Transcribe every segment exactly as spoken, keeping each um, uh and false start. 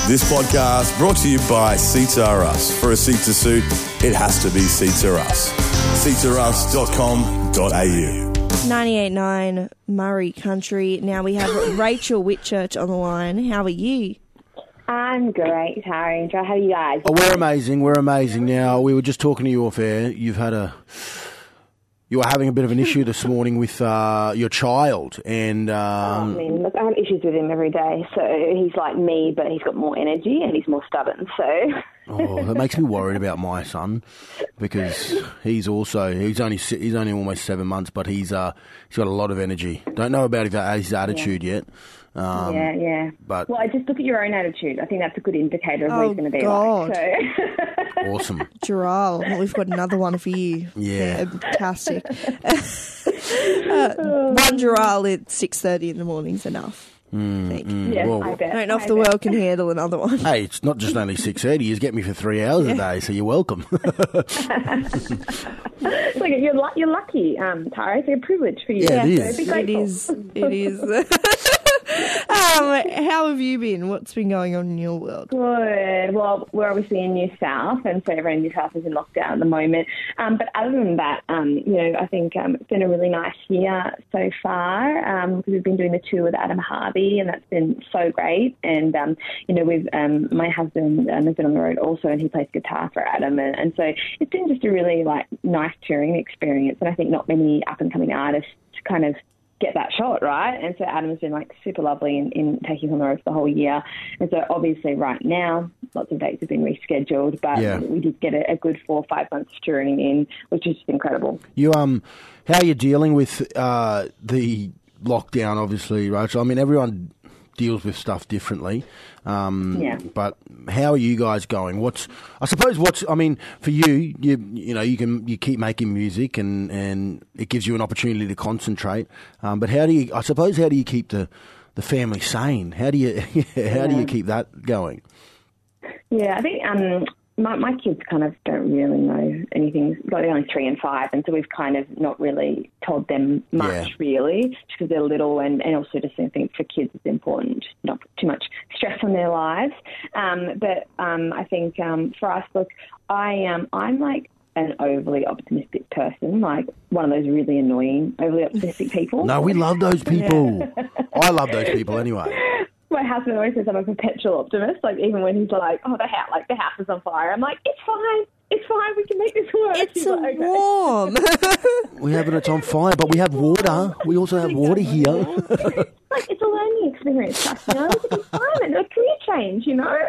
This podcast brought to you by Seats R Us. For a seat to suit, it has to be Seats R Us. seats r us dot com dot a u. ninety-eight point nine Murray Country. Now we have Rachel Whitchurch on the line. How are you? I'm great, Tara. How are you guys? Oh, we're amazing. We're amazing. Now, we were just talking to you off air. You've had a... You were having a bit of an issue this morning with uh, your child, and um, oh, I mean, look, I have issues with him every day. So he's like me, but he's got more energy and he's more stubborn. So oh, that makes me worried about my son because he's also he's only he's only almost seven months, but he's uh he's got a lot of energy. Don't know about his attitude yeah. yet. Um, yeah, yeah. But well, I just look at your own attitude. I think that's a good indicator of oh, what he's going to be God. like. So. Awesome. Gerald, we've got another one for you. Yeah. Fantastic. uh, one Gerald at six thirty in the morning is enough. Mm, I think. mm, Yeah, well, I bet. I don't know if I the bet. world can handle another one. Hey, it's not just only six thirty. You get me for three hours Yeah. a day, so you're welcome. It's like you're, lu- you're lucky, um, Tara. It's a privilege for you. Yeah, it So is. be It grateful. is. It is. um, how have you been? What's been going on in your world? Good. Well, we're obviously in New South, and so everyone in New South is in lockdown at the moment. Um, but other than that, um, you know, I think um, it's been a really nice year so far um, because we've been doing the tour with Adam Harvey, and that's been so great. And, um, you know, with um, my husband um, has been on the road also, and he plays guitar for Adam. And, and so it's been just a really, like, nice touring experience. And I think not many up-and-coming artists kind of get that shot, right? And so Adam's been like super lovely in, in taking us on the road for the whole year. And so obviously right now, lots of dates have been rescheduled, but Yeah. we did get a, a good four or five months of touring in, which is just incredible. You um, how are you dealing with uh, the lockdown? Obviously, Rachel. I mean, everyone deals with stuff differently. Um, Yeah. But how are you guys going? What's I suppose what's I mean for you, you you know you can you keep making music and, and it gives you an opportunity to concentrate. Um, but how do you I suppose how do you keep the, the family sane? How do you how do you keep that going? Yeah, I think um, my, my kids kind of don't really know anything. Like they're only three and five, and so we've kind of not really told them much, Yeah. really, just because they're little, and, and also just I think for kids it's important not put too much stress on their lives. Um, but um, I think um, for us, look, I um, I'm like an overly optimistic person, like one of those really annoying overly optimistic people. No, we love those people. I love those people anyway. My husband always says I'm a perpetual optimist. Like even when he's like, "Oh, the house, like the house is on fire," I'm like, "It's fine, it's fine. We can make this work." It's He's like, "Okay." warm. We have it. It's on fire, but we have water. We also have water here. Like it's a learning experience, trust me. You know? It's a fun, a career change, you know.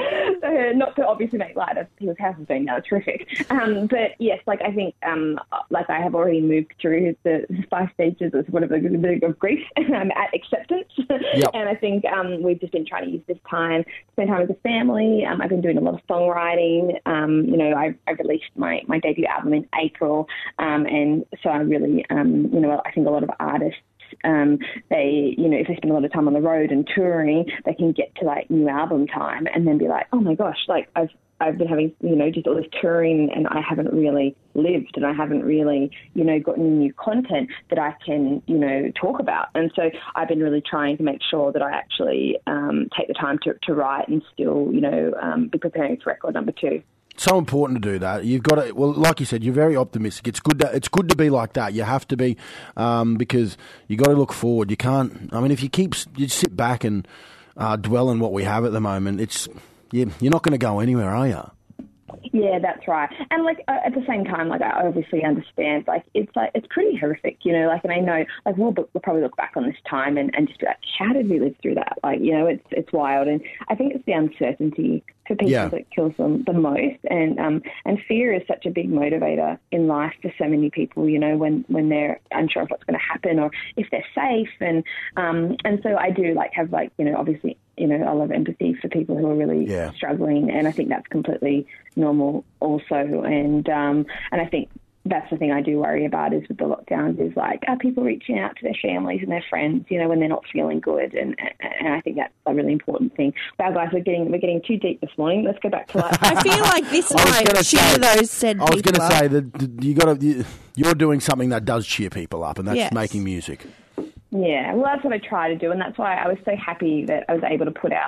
So, not to obviously make light of people's houses being now terrific, um, but yes, like I think, um, like I have already moved through the five stages of whatever of grief. I'm at acceptance, Yep. and I think um, we've just been trying to use this time, spend time as a family. Um, I've been doing a lot of songwriting. Um, you know, I, I released my, my debut album in April, um, and so I really, um, you know, I think a lot of artists. Um, they, you know, if they spend a lot of time on the road and touring, they can get to like new album time and then be like, oh my gosh, like I've I've been having, you know, just all this touring and I haven't really lived and I haven't really, you know, gotten new content that I can, you know, talk about. And so I've been really trying to make sure that I actually um, take the time to, to write and still, you know, um, be preparing for record number two. So important to do that. You've got to, well, like you said, you're very optimistic. It's good to, it's good to be like that. You have to be, um, because you got to look forward. You can't, I mean, if you keep, you sit back and uh, dwell on what we have at the moment, it's, you, you're not going to go anywhere, are you? Yeah, that's right. And like uh, at the same time, like I obviously understand, like it's like it's pretty horrific, you know. Like, and I know, like we'll, we'll probably look back on this time and, and just be like, how did we live through that? Like, you know, it's it's wild, and I think it's the uncertainty for people Yeah. that kills them the most, and um and fear is such a big motivator in life for so many people, you know, when when they're unsure of what's going to happen or if they're safe, and um and so I do like have like you know obviously. You know, I love empathy for people who are really Yeah. struggling, and I think that's completely normal also. And um, and I think that's the thing I do worry about is with the lockdowns is like, are people reaching out to their families and their friends, you know, when they're not feeling good? And and I think that's a really important thing. Wow, guys, we're getting we're getting too deep this morning. Let's go back to like. I feel like this I was might gonna cheer say- those said I was people going to up. say that you got to, you're doing something that does cheer people up, and that's Yes. making music. Yeah, well, that's what I try to do, and that's why I was so happy that I was able to put out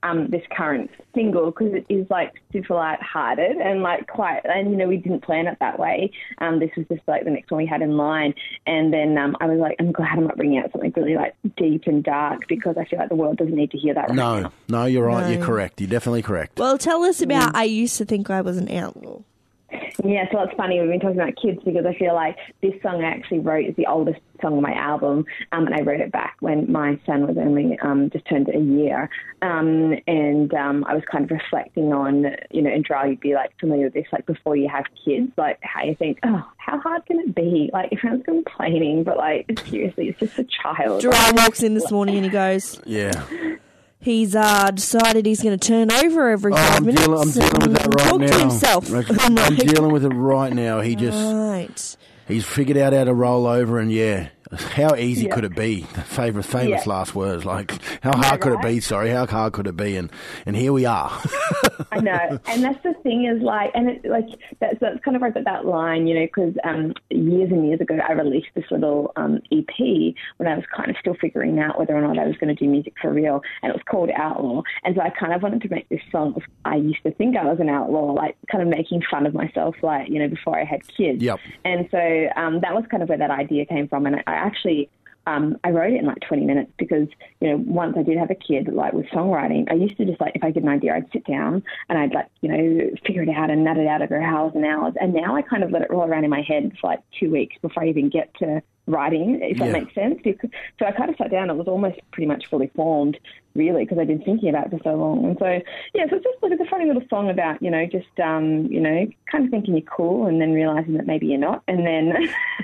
um, this current single because it is like super light-hearted and like quite, and you know, we didn't plan it that way. Um, this was just like the next one we had in line, and then um, I was like, I'm glad I'm not bringing out something really like deep and dark because I feel like the world doesn't need to hear that right No, now. no, you're right. No. You're correct. You're definitely correct. Well, tell us about I Used to Think I Was an Outlaw. Yeah, so it's funny, we've been talking about kids because I feel like this song I actually wrote is the oldest song on my album, um, and I wrote it back when my son was only um, just turned a year, um, and um, I was kind of reflecting on, you know, and Dral, you'd be like familiar with this, like before you have kids, like how you think, oh, how hard can it be? Like everyone's complaining, but like seriously, it's just a child. Dral walks in this morning and he goes, Yeah. he's uh, decided he's going to turn over every Oh, five I'm minutes. dealing, I'm dealing with that and right talk now. to himself. Rachel, I'm I'm like, dealing with it right now. He just right. he's figured out how to roll over, and yeah, how easy Yeah. could it be? Favorite, famous Yeah. last words. Like, how hard could it right? be? Sorry, how hard could it be? And and here we are. I know, and that's the thing is like, and it like that's, that's kind of right at that line, you know, because um, years and years ago I released this little um, E P when I was kind of still figuring out whether or not I was going to do music for real, and it was called Outlaw, and so I kind of wanted to make this song. I used to think I was an outlaw, like kind of making fun of myself, like, you know, before I had kids. Yep. And so um, that was kind of where that idea came from, and I, I actually. Um, I wrote it in like twenty minutes because, you know, once I did have a kid, like with songwriting, I used to just like, if I get an idea, I'd sit down and I'd like, you know, figure it out and nut it out over hours and hours. And now I kind of let it roll around in my head for like two weeks before I even get to writing, if Yeah. that makes sense. Because, so I kind of sat down, it was almost pretty much fully formed, really, because I've been thinking about it for so long. And so, yeah, so it's just like, it's a funny little song about, you know, just, um, you know, kind of thinking you're cool and then realizing that maybe you're not. And then,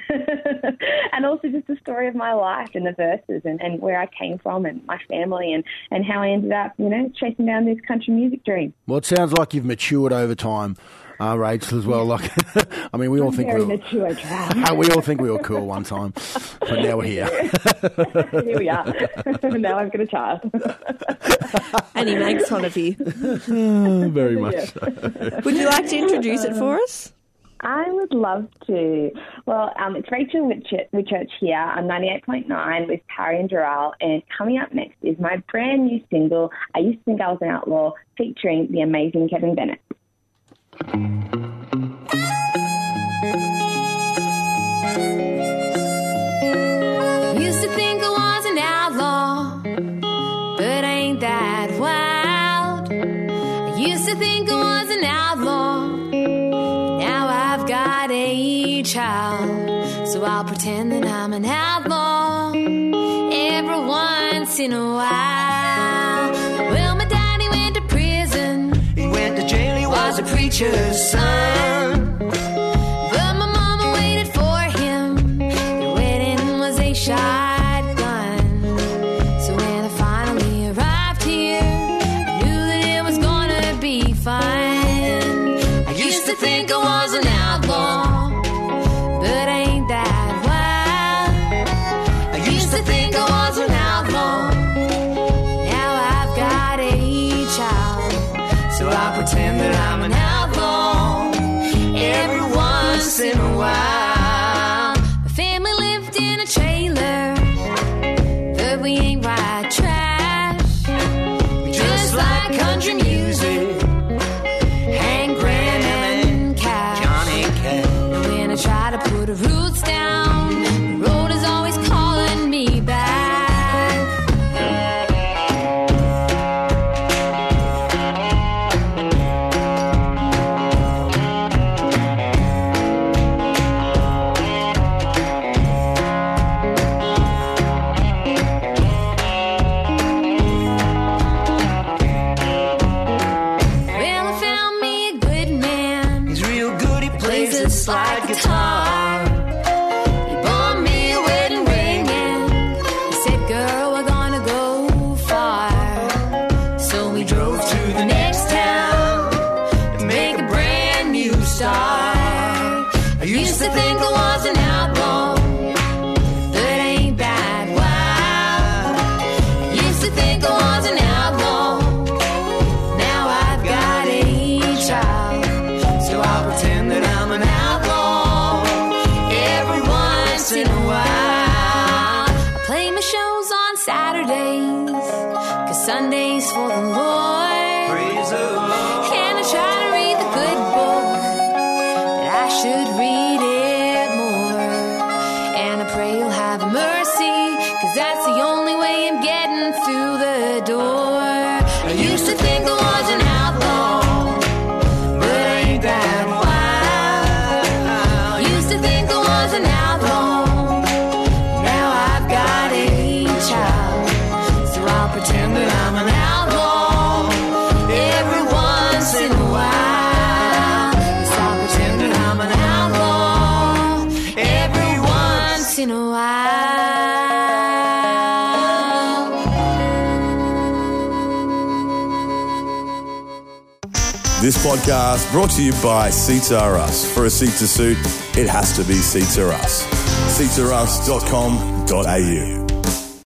and also just the story of my life and the verses and, and where I came from and my family and, and how I ended up, you know, chasing down this country music dream. Well, it sounds like you've matured over time, uh, Rachel, as well. Like, I mean, we all think Very we're mature, Trav. we all think we were cool one time, but now we're here. Here we are. Now I've got a child. And he makes fun of you. Very much. Yeah. So. Would you like to introduce it for us? I would love to. Well, um, it's Rachel Whitchurch, Whitchurch here on ninety-eight point nine with Parry and Doral, and coming up next is my brand new single, I Used to Think I Was an Outlaw, featuring the amazing Kevin Bennett. Used to think I was an outlaw, but ain't that wild. I used to think I was an outlaw, now I've got a child. So I'll pretend that I'm an outlaw every once in a while. Well, my daddy went to prison, He went to jail, he was a preacher's son. but my mama waited for him. Their wedding was a shotgun. So when I finally arrived here, I knew that it was gonna be fun. I used to think I was an outlaw, but ain't that wild. I used to think I was an outlaw, now I've got a child. So I pretend that I'm an outlaw every once in a while. My family lived in a trailer, but we ain't white trash. We just like country music, Hank Graham and Cash. Johnny Cash. And when I try to put roots down, the road is always calling me back. Well, I found me a good man. He's real good, he plays the slide guitar. He bought me a wedding ring and he said, girl, we're gonna go far. So we drove to the next town to make a brand new start. I used to think I was an outlaw, but ain't that wild. I used to think I was an outlaw, now I've got a child. So I'll pretend that I'm an outlaw every once in a while. I play my shows on Saturdays, 'cause Sunday's for the Lord. Used to think I was an outlaw, but I ain't that wild. Used to think I was an outlaw, now I've got a child. So I'll pretend that I'm an outlaw every once in a while. Yes, I'll pretend that I'm an outlaw every once in a while. This podcast brought to you by Seats R Us. For a seat to suit, it has to be Seats R Us. seats r us dot com dot a u